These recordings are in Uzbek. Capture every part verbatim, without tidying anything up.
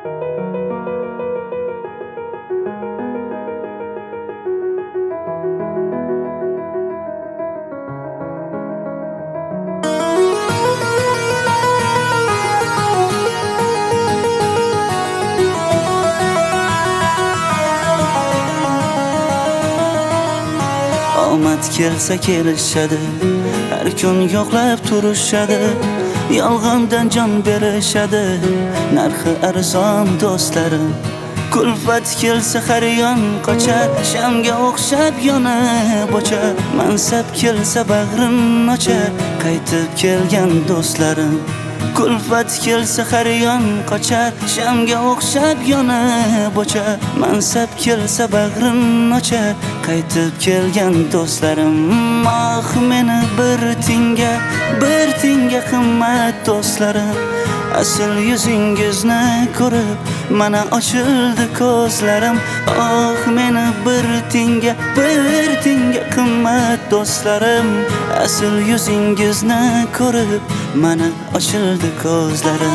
Omad kelsa kelishadi, har kun yo'qlab turishadi, yolg'ondan jon berishadi, narxi arzon do'stlarim. Kulfat kelsa har yon qochar, shamga o'xshab yonib o'char, mansab kelsa bag'rin ochar, qaytib kelgan do'stlarim. Kulfat kelsa har yon qochar, shamga o'xshab yonib o'char, mansab kelsa bag'rin ochar, qaytib kelgan do'stlarim. Ah meni bir tinga, bir tinga qimmat do'stlarim, asl yuzingizni ko'rib mana ochildi ko'zlarim. Oh meni bir tinga, bir tinga qimmat do'stlarim, asl yuzingizni ko'rib mana ochildi ko'zlarim.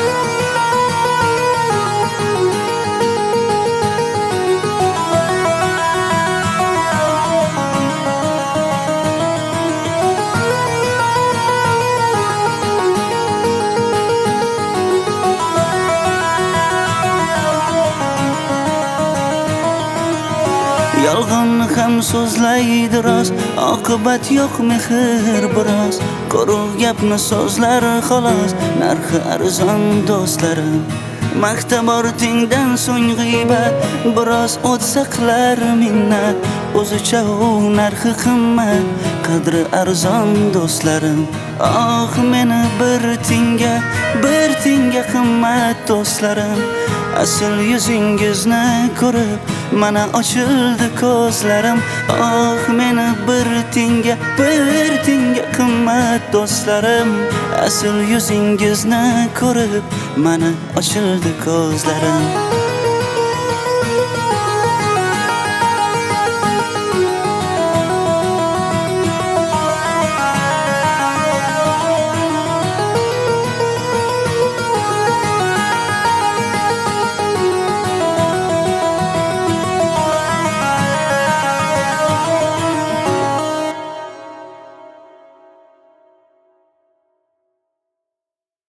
Yolg'onni ham so'zlaydi rost, oqibat yo'q mehr biroz, quruq gapni so'zlar xolos, narxi arzon do'stlarim. Maqtab ortingdan so'ng g'iybat, biroz o'tsa qilar minnat, o'zicha u narxi qimmat, qadri arzon do'stlarim. Oh meni bir tinga, bir tinga qimmat do'stlarim, asl yuzingizni ko'rib mana ochildi ko'zlarim. Oh meni bir tinga, bir tinga qimmat do'stlarim, asl yuzingizni ko'rib mana ochildi ko'zlarim.